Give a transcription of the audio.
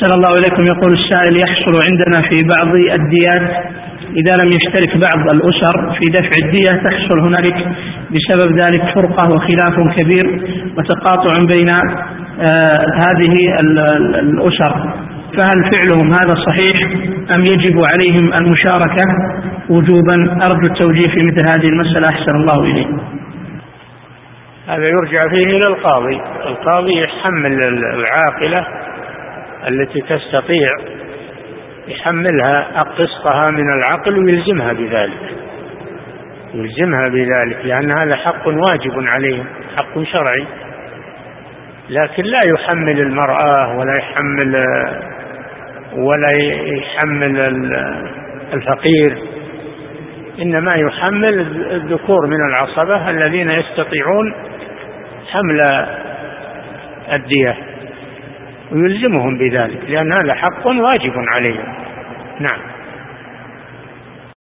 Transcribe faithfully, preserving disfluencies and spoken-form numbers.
أحسن الله إليكم. يقول السائل: يحصل عندنا في بعض الديات إذا لم يشترك بعض الأسر في دفع الدية تحصل هنالك بسبب ذلك فرقة وخلاف كبير وتقاطع بين آه هذه الأسر، فهل فعلهم هذا صحيح أم يجب عليهم المشاركة وجوبا؟ أرجو التوجيه في مثل هذه المسألة أحسن الله إليكم. هذا يرجع فيه إلى القاضي. القاضي يحمل العاقلة التي تستطيع يحملها قسطها من العقل ويلزمها بذلك، يلزمها بذلك لأن هذا حق واجب عليهم، حق شرعي. لكن لا يحمل المرأة ولا يحمل ولا يحمل الفقير، إنما يحمل الذكور من العصبة الذين يستطيعون حمل الدية ويلزمهم بذلك، لأن هذا حق واجب عليهم. نعم.